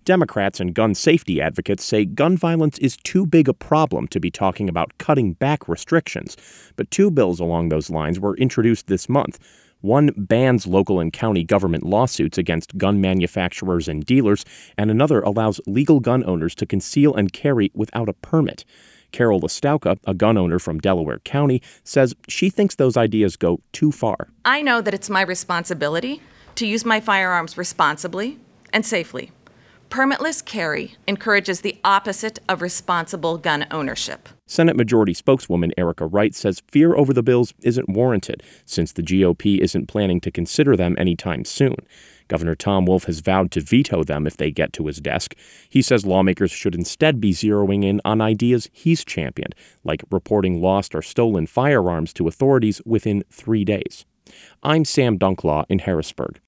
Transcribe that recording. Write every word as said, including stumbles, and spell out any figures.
Democrats and gun safety advocates say gun violence is too big a problem to be talking about cutting back restrictions. But two bills along those lines were introduced this month. One bans local and county government lawsuits against gun manufacturers and dealers, and another allows legal gun owners to conceal and carry without a permit. Carol Listowka, a gun owner from Delaware County, says she thinks those ideas go too far. I know that it's my responsibility to use my firearms responsibly and safely. Permitless carry encourages the opposite of responsible gun ownership. Senate Majority Spokeswoman Erica Wright says fear over the bills isn't warranted, since the G O P isn't planning to consider them anytime soon. Governor Tom Wolf has vowed to veto them if they get to his desk. He says lawmakers should instead be zeroing in on ideas he's championed, like reporting lost or stolen firearms to authorities within three days. I'm Sam Dunklaw in Harrisburg.